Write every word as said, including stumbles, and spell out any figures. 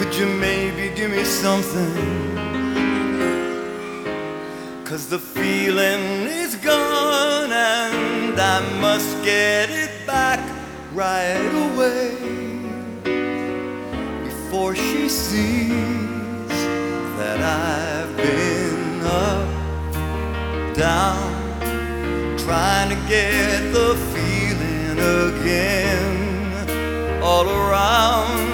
Could you maybe give me something? 'Cause the feeling is gone and I must get it back right away before she sees that I've been up, down, trying to get the feeling again all around.